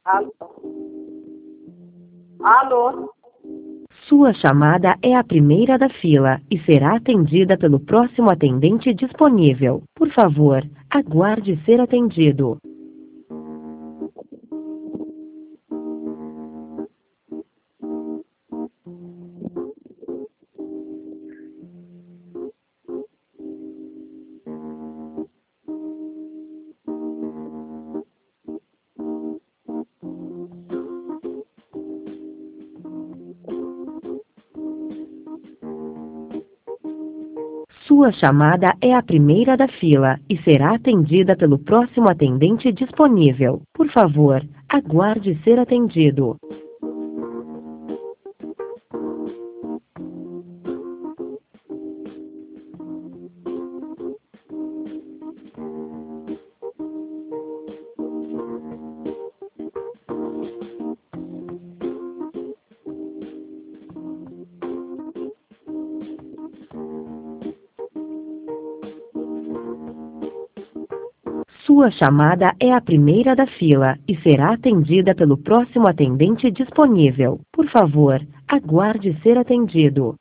Alô? Alô? Sua chamada é a primeira da fila e será atendida pelo próximo atendente disponível. Por favor, aguarde ser atendido. Sua chamada é a primeira da fila e será atendida pelo próximo atendente disponível. Por favor, aguarde ser atendido. Sua chamada é a primeira da fila e será atendida pelo próximo atendente disponível. Por favor, aguarde ser atendido.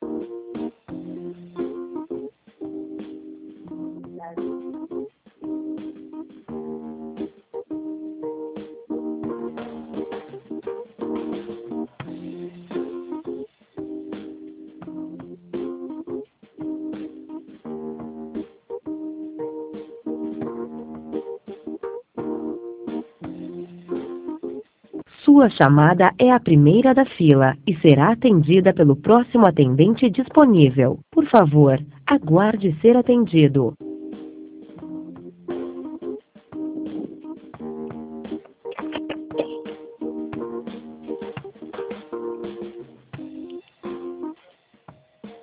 Sua chamada é a primeira da fila e será atendida pelo próximo atendente disponível. Por favor, aguarde ser atendido.